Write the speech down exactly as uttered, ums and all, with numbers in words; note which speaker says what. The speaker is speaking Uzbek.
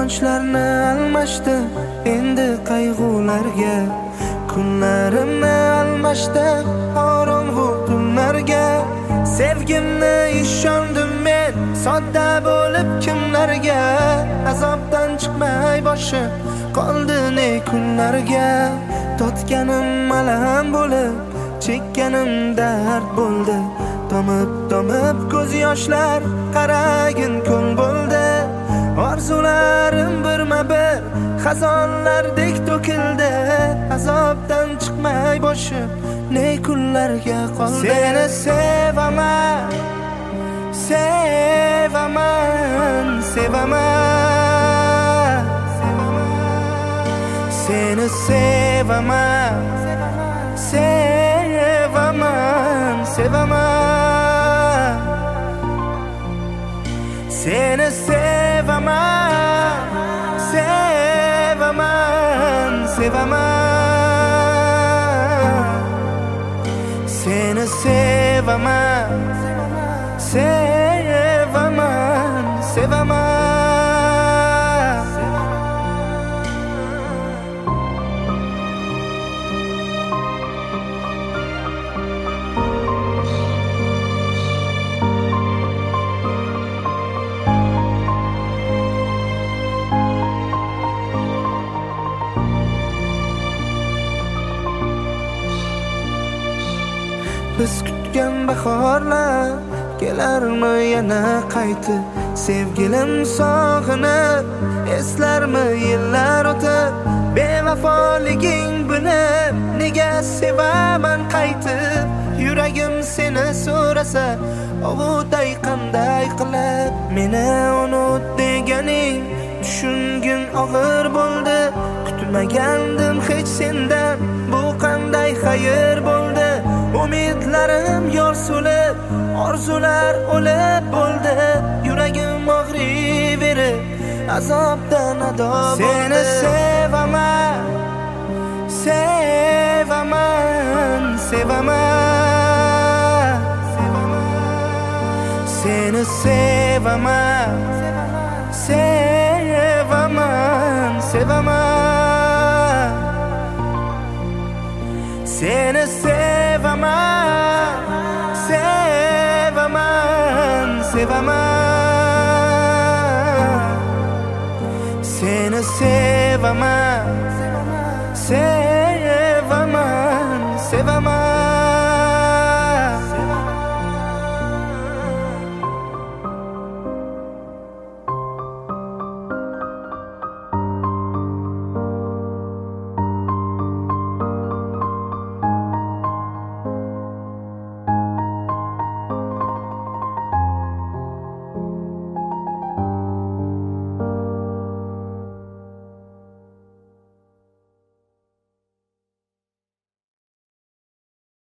Speaker 1: Quvonchlarni almashdi endi qayg'ularga, kunlarimni almashdi qorong'u tunlarga. Sevgimni ishondim men sodda bo'lib kimlarga, azobdan chiqmay boshim qoldi ne kunlarga. Totganim alam bo'lib, chekkanim dard bo'ldi, tomib tomib ko'z yoshlar qaragin ko'l bo'ldi. Orzularim birma bir xazonlardek to'kildi, azobdan chiqmay boshim ne kunlarga qoldi. Seni sevaman, sevaman, sevaman, seni sevaman, sevaman, sevaman, seni sevaman, sevaman, sevaman, seni sevaman, sevaman, sevaman. Biz kutgan bahorlar kelarmi yana qaytib? Sevgilim sog'inib eslarmi yillar o'tib? Bevafoliging bilib nega sevaman qaytib? Yuragim seni so'rasa ovuday qanday qilib? Meni unut deganing tushungim og'ir bo'ldi. Kutmagandim hech sendan, bu qanday xayr bo'ldi. Umidlarim yor so'lib, orzular o'lib bo'ldi. Yuragim og'riverib, azobdan ado bo'ldi. Seni sevaman, sevaman, sevaman, seni sevaman, sevaman, sevaman, seni sevaman, sevaman, sevaman, seni sevaman, sevaman.